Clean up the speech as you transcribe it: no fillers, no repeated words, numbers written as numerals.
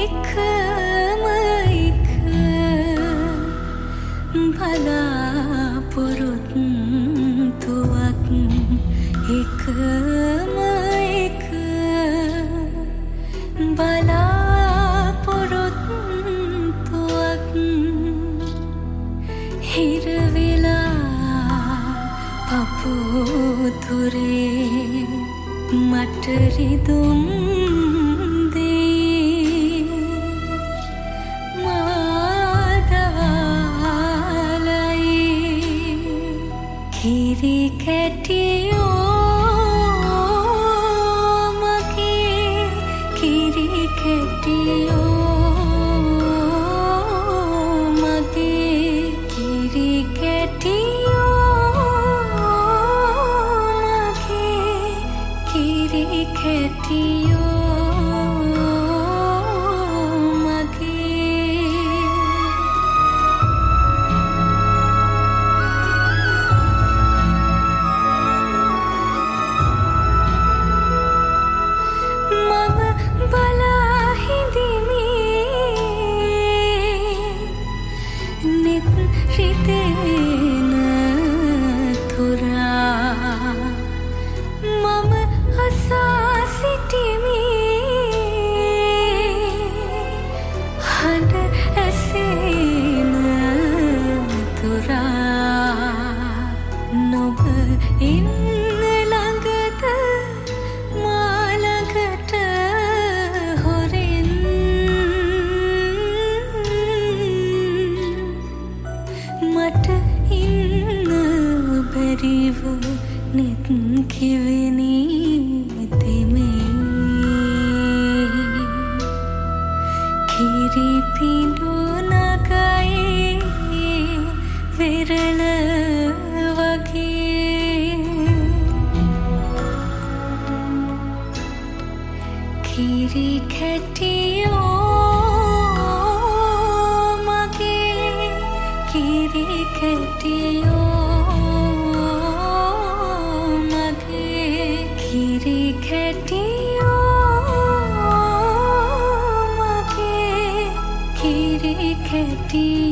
එකම එක බලාපොරොත්තුවක් එකම එක බලාපොරොත්තුවක් හිරවෙලා පපුතුරේ මට රිදුම් දෙයි මාදවාලයි කිරි කැටියෝ මගේ කිරි කැටියෝ මගේ කිරි කැටියෝ කිරි කැටියෝ මගේ මම බලා හිඳිමි නෙත් රිදෙන තුරා මම අසා සිටිමි හඬ ඇසෙන තුරා නොබ ඉන්න ළඟද මා ළඟට හොරෙන් මට ඉන්න බැරිව නෙත් කිවෙනි දෙමේ කිරි පිඬු නගයේ විරල වගේ කිරි කැටියෝ මගේ කිරි කැටියෝ මගේ කිරි කැටියෝ මගේ කිරි කැටියෝ